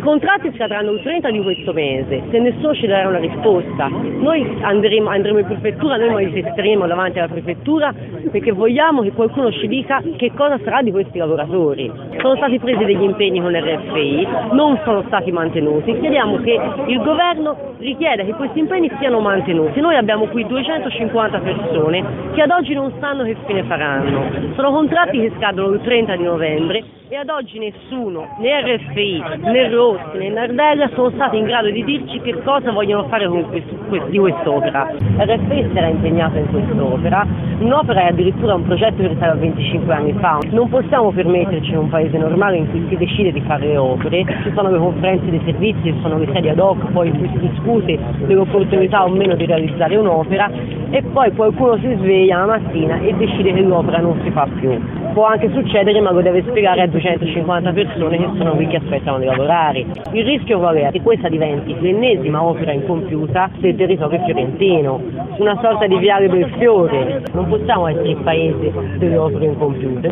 contratti scadranno il 30 di questo mese, se nessuno ci darà una risposta. Noi andremo in prefettura, noi manifesteremo davanti alla prefettura perché vogliamo che qualcuno ci dica che cosa sarà di questi lavoratori. Sono stati presi degli impegni con RFI, non sono stati mantenuti, chiediamo che il governo richieda che questi impegni siano mantenuti. Noi abbiamo qui 250 persone che ad oggi non sanno che fine faranno, sono contratti che scadono il 30 di novembre e ad oggi nessuno, né RFI, né Rossi, né Nardella sono stati in grado di dirci che cosa vogliono fare di quest'opera. RFI si era impegnato in quest'opera, un'opera è addirittura un progetto che risale a 25 anni fa. Non possiamo permetterci in un paese normale in cui si decide di fare le opere, ci sono le conferenze dei servizi, ci sono le sedi ad hoc, poi in cui si discute dell'opportunità o meno di realizzare un'opera e poi qualcuno si sveglia la mattina e decide che l'opera non si fa più. Può anche succedere, ma lo deve spiegare a 250 persone che sono qui che aspettano di lavorare. Il rischio qual è? Che questa diventi l'ennesima opera incompiuta del territorio fiorentino, una sorta di viale del fiore. Non possiamo essere il paese delle opere incompiute.